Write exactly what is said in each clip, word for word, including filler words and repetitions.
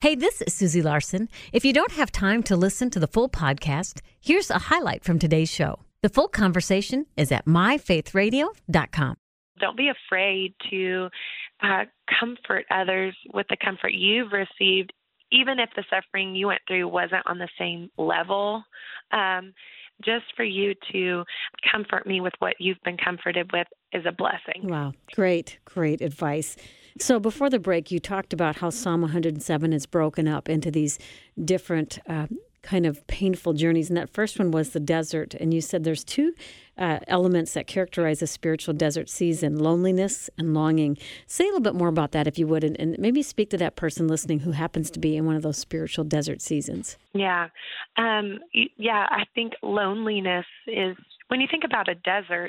Hey, this is Susie Larson. If you don't have time to listen to the full podcast, here's a highlight from today's show. The full conversation is at my faith radio dot com. Don't be afraid to uh, comfort others with the comfort you've received, even if the suffering you went through wasn't on the same level. Um, just for you to comfort me with what you've been comforted with is a blessing. Wow. Great, great advice. So before the break, you talked about how Psalm one hundred seven is broken up into these different uh, kind of painful journeys. And that first one was the desert. And you said there's two uh, elements that characterize a spiritual desert season, loneliness and longing. Say a little bit more about that, if you would, and, and maybe speak to that person listening who happens to be in one of those spiritual desert seasons. Yeah. Um, yeah, I think loneliness is, when you think about a desert,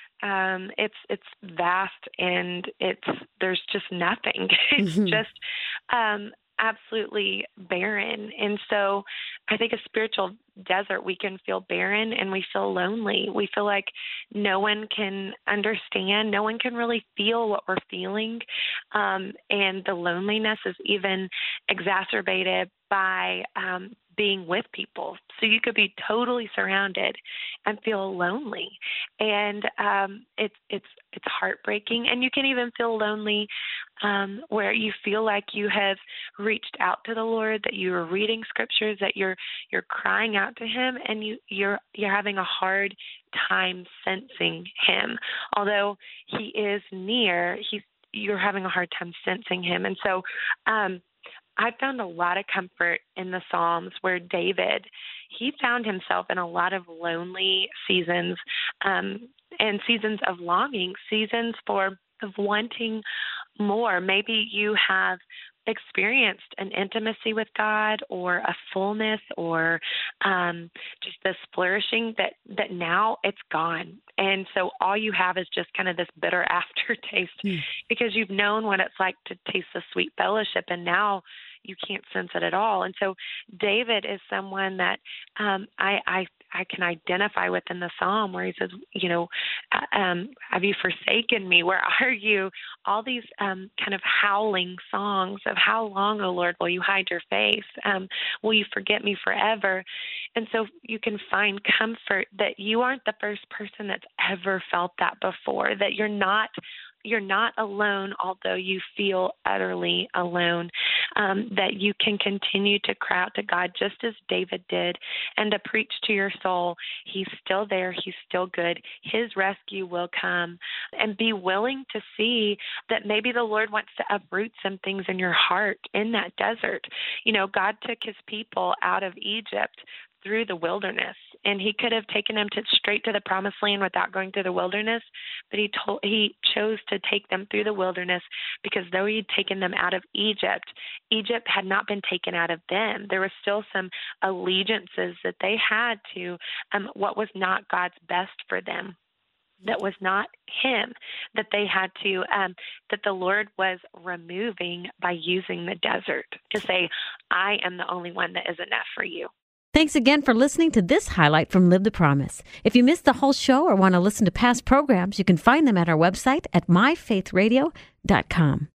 Um, it's it's vast and it's there's just nothing. It's mm-hmm. just um, absolutely barren. And so I think a spiritual desert, we can feel barren and we feel lonely. We feel like no one can understand. No one can really feel what we're feeling. Um, and the loneliness is even exacerbated by um, being with people. So you could be totally surrounded and feel lonely. And um, it's it's it's heartbreaking. And you can even feel lonely um, where you feel like you have reached out to the Lord, that you are reading scriptures, that you're you're crying out to Him, and you you're you're having a hard time sensing Him. Although He is near, He's you're having a hard time sensing Him. And so um, I found a lot of comfort in the Psalms where David, he found himself in a lot of lonely seasons um, and seasons of longing, seasons for of wanting more. Maybe you have experienced an intimacy with God or a fullness or um, just this flourishing that, that now it's gone. And so all you have is just kind of this bitter aftertaste mm. because you've known what it's like to taste the sweet fellowship, and now you can't sense it at all. And so David is someone that um, I, I I can identify with in the Psalm where he says, you know, um, have you forsaken me? Where are you? All these um, kind of howling songs of how long, O Lord, will you hide your face? Um, will you forget me forever? And so you can find comfort that you aren't the first person that's ever felt that before, that you're not You're not alone, although you feel utterly alone, um, that you can continue to cry out to God just as David did and to preach to your soul. He's still there. He's still good. His rescue will come, and be willing to see that maybe the Lord wants to uproot some things in your heart in that desert. You know, God took His people out of Egypt through the wilderness, and He could have taken them to straight to the promised land without going through the wilderness, but he told, he chose to take them through the wilderness because though He had taken them out of Egypt, Egypt had not been taken out of them. There were still some allegiances that they had to um, what was not God's best for them, that was not Him, that they had to, um, that the Lord was removing by using the desert to say, I am the only one that is enough for you. Thanks again for listening to this highlight from Live the Promise. If you missed the whole show or want to listen to past programs, you can find them at our website at my faith radio dot com.